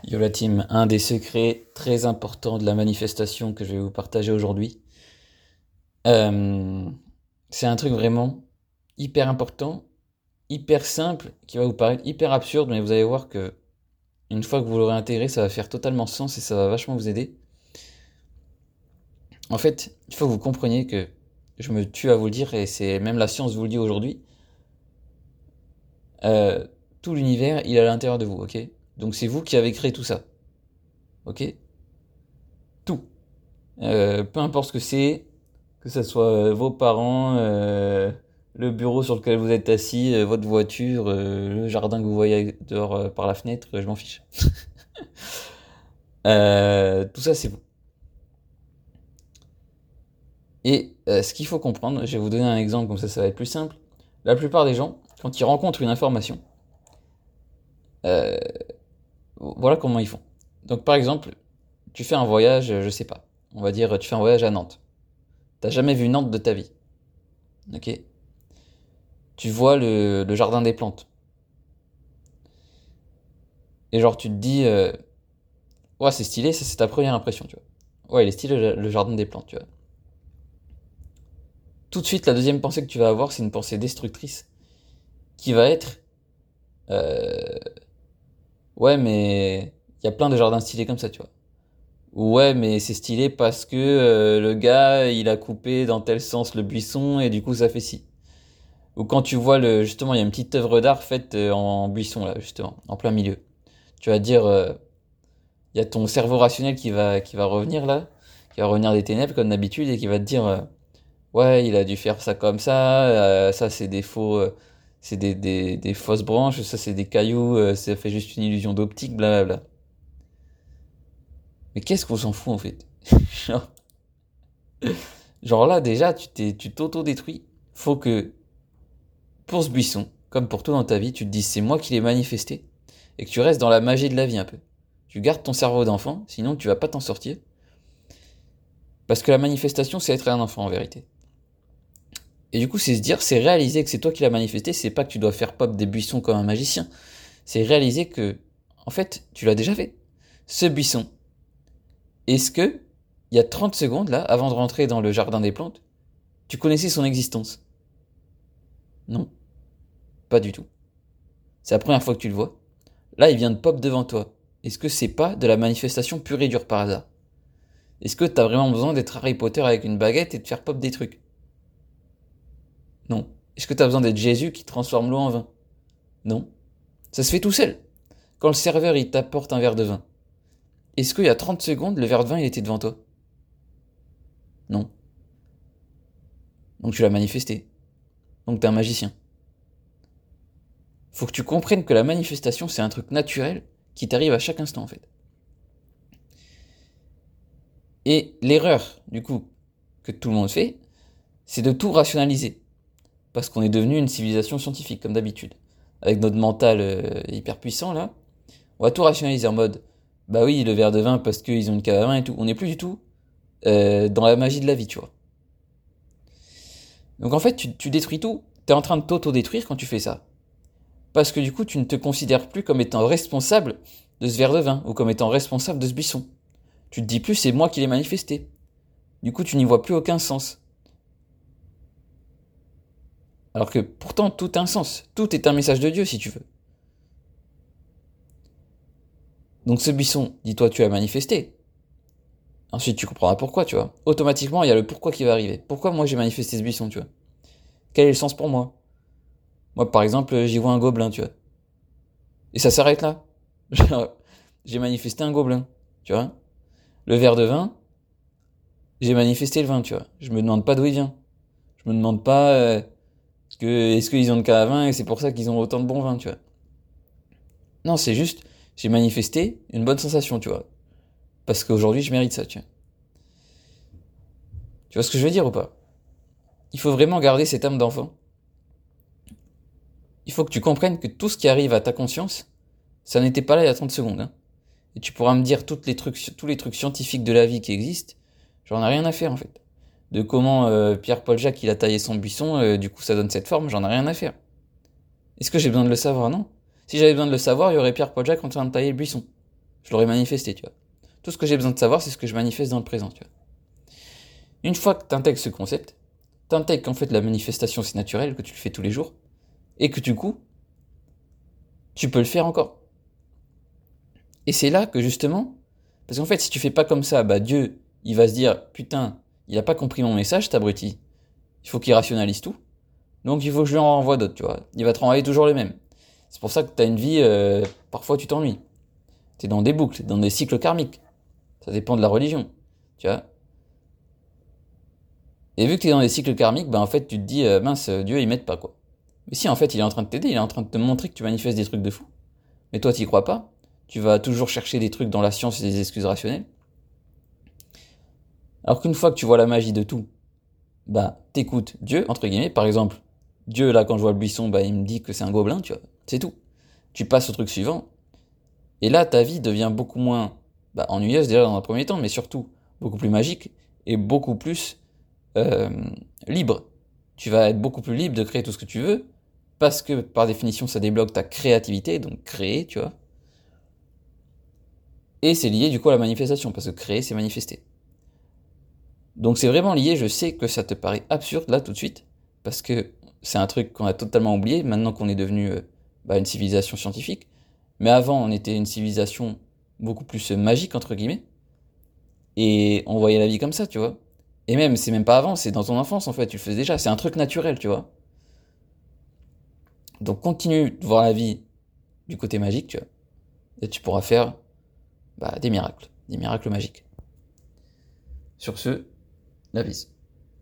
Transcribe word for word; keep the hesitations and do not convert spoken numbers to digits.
Yo la team, un des secrets très importants de la manifestation que je vais vous partager aujourd'hui, euh, c'est un truc vraiment hyper important, hyper simple, qui va vous paraître hyper absurde, mais vous allez voir que une fois que vous l'aurez intégré, ça va faire totalement sens et ça va vachement vous aider. En fait, il faut que vous compreniez que, je me tue à vous le dire, et c'est même la science vous le dit aujourd'hui, euh, tout l'univers, il est à l'intérieur de vous, ok? Donc c'est vous qui avez créé tout ça, ok? Tout. Euh, peu importe ce que c'est, que ce soit euh, vos parents, euh, le bureau sur lequel vous êtes assis, euh, votre voiture, euh, le jardin que vous voyez dehors euh, par la fenêtre, euh, je m'en fiche. Euh, tout ça, c'est vous. Et euh, ce qu'il faut comprendre, je vais vous donner un exemple, comme ça, ça va être plus simple. La plupart des gens, quand ils rencontrent une information, euh, voilà comment ils font. Donc, par exemple, tu fais un voyage, euh, je sais pas, on va dire, tu fais un voyage à Nantes. T'as jamais vu Nantes de ta vie, ok? Tu vois le, le jardin des plantes. Et genre, tu te dis, euh, ouais, c'est stylé, ça c'est ta première impression, tu vois. Ouais, il est stylé le, le jardin des plantes, tu vois. Tout de suite, la deuxième pensée que tu vas avoir, c'est une pensée destructrice qui va être, euh, ouais, mais il y a plein de jardins stylés comme ça, tu vois. Ou ouais, mais c'est stylé parce que euh, le gars, il a coupé dans tel sens le buisson et du coup ça fait ci. Ou quand tu vois le, justement, il y a une petite œuvre d'art faite euh, en buisson là, justement, en plein milieu. Tu vas dire, euh, il y a ton cerveau rationnel qui va, qui va revenir là, qui va revenir des ténèbres comme d'habitude et qui va te dire, euh, ouais, il a dû faire ça comme ça, euh, ça c'est des faux, euh, c'est des, des, des fausses branches, ça c'est des cailloux, euh, ça fait juste une illusion d'optique, blablabla. Mais qu'est-ce qu'on s'en fout en fait? genre, genre là déjà, tu t'es, tu t'auto-détruis. Faut que, pour ce buisson, comme pour tout dans ta vie, tu te dises c'est moi qui l'ai manifesté et que tu restes dans la magie de la vie un peu. Tu gardes ton cerveau d'enfant, sinon tu vas pas t'en sortir. Parce que la manifestation, c'est être un enfant en vérité. Et du coup, c'est se dire, c'est réaliser que c'est toi qui l'as manifesté, c'est pas que tu dois faire pop des buissons comme un magicien. C'est réaliser que, en fait, tu l'as déjà fait. Ce buisson, est-ce que, il y a trente secondes, là, avant de rentrer dans le jardin des plantes, tu connaissais son existence? Non, pas du tout. C'est la première fois que tu le vois. Là, il vient de pop devant toi. Est-ce que c'est pas de la manifestation pure et dure par hasard? Est-ce que t'as vraiment besoin d'être Harry Potter avec une baguette et de faire pop des trucs? Non. Est-ce que t'as besoin d'être Jésus qui transforme l'eau en vin? Non. Ça se fait tout seul. Quand le serveur il t'apporte un verre de vin, est-ce qu'il y a trente secondes, le verre de vin il était devant toi? Non. Donc tu l'as manifesté. Donc t'es un magicien. Faut que tu comprennes que la manifestation c'est un truc naturel qui t'arrive à chaque instant en fait. Et l'erreur, du coup, que tout le monde fait, c'est de tout rationaliser. Parce qu'on est devenu une civilisation scientifique, comme d'habitude. Avec notre mental euh, hyper puissant là, on va tout rationaliser en mode bah oui, le verre de vin parce qu'ils ont une cave à vin et tout. On n'est plus du tout euh, dans la magie de la vie, tu vois. Donc en fait, tu, tu détruis tout. T'es en train de t'auto-détruire quand tu fais ça. Parce que du coup, tu ne te considères plus comme étant responsable de ce verre de vin ou comme étant responsable de ce buisson. Tu te dis plus c'est moi qui l'ai manifesté. Du coup, tu n'y vois plus aucun sens. Alors que pourtant, tout a un sens. Tout est un message de Dieu si tu veux. Donc ce buisson, dis-toi, tu as manifesté. Ensuite, tu comprendras pourquoi, tu vois. Automatiquement, il y a le pourquoi qui va arriver. Pourquoi moi j'ai manifesté ce buisson, tu vois. Quel est le sens pour moi? Moi, par exemple, j'y vois un gobelin, tu vois. Et ça s'arrête là. J'ai manifesté un gobelin, tu vois. Le verre de vin, j'ai manifesté le vin, tu vois. Je me demande pas d'où il vient. Je me demande pas euh, que, est-ce qu'ils ont de cas à vin et c'est pour ça qu'ils ont autant de bons vins, tu vois. Non, c'est juste, j'ai manifesté une bonne sensation, tu vois. Parce qu'aujourd'hui, je mérite ça, tu vois. Tu vois ce que je veux dire ou pas? Il faut vraiment garder cette âme d'enfant. Il faut que tu comprennes que tout ce qui arrive à ta conscience, ça n'était pas là il y a trente secondes. Hein. Et tu pourras me dire toutes les trucs, tous les trucs scientifiques de la vie qui existent, j'en ai rien à faire en fait. De comment euh, Pierre-Paul Jacques il a taillé son buisson, euh, du coup ça donne cette forme, j'en ai rien à faire. Est-ce que j'ai besoin de le savoir? Non. Si j'avais besoin de le savoir, il y aurait Pierre-Paul Jacques en train de tailler le buisson. je l'aurais manifesté, tu vois. Tout ce que j'ai besoin de savoir, c'est ce que je manifeste dans le présent, tu vois. Une fois que tu intègres ce concept, tu intègres qu'en fait la manifestation c'est naturel, que tu le fais tous les jours, et que du coup, tu peux le faire encore. Et c'est là que justement, parce qu'en fait si tu fais pas comme ça, bah Dieu, il va se dire, putain, il a pas compris mon message, cet abruti. Il faut qu'il rationalise tout. Donc il faut que je lui en renvoie d'autres, tu vois. Il va te renvoyer toujours les mêmes. C'est pour ça que t'as une vie, euh, parfois tu t'ennuies. T'es dans des boucles, dans des cycles karmiques. Ça dépend de la religion, tu vois. Et vu que t'es dans des cycles karmiques, bah en fait tu te dis, euh, mince, Dieu il m'aide pas, quoi. Mais si, en fait il est en train de t'aider, il est en train de te montrer que tu manifestes des trucs de fou. Mais toi t'y crois pas. Tu vas toujours chercher des trucs dans la science et des excuses rationnelles. Alors qu'une fois que tu vois la magie de tout, bah t'écoutes Dieu, entre guillemets, par exemple, Dieu là quand je vois le buisson, bah il me dit que c'est un gobelin, tu vois, c'est tout. Tu passes au truc suivant, et là ta vie devient beaucoup moins bah, ennuyeuse déjà dans un premier temps, mais surtout beaucoup plus magique et beaucoup plus euh, libre. Tu vas être beaucoup plus libre de créer tout ce que tu veux, parce que par définition ça débloque ta créativité, donc créer, tu vois. Et c'est lié du coup à la manifestation, parce que créer c'est manifester. Donc c'est vraiment lié, je sais que ça te paraît absurde là tout de suite, parce que c'est un truc qu'on a totalement oublié, maintenant qu'on est devenu euh, bah, une civilisation scientifique. Mais avant on était une civilisation beaucoup plus euh, magique, entre guillemets, et on voyait la vie comme ça, tu vois. Et même, c'est même pas avant, c'est dans ton enfance en fait, tu le faisais déjà, c'est un truc naturel, tu vois. Donc continue de voir la vie du côté magique, tu vois, et tu pourras faire bah, des miracles, des miracles magiques. Sur ce, la bise.